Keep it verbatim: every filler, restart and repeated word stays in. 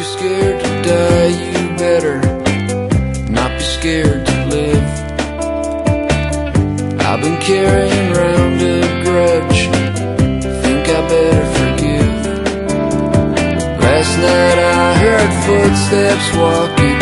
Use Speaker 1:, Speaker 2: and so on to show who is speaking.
Speaker 1: you're scared to die, you better not be scared to live. I've been carrying around a grudge, think I better forgive. Last night I heard footsteps walking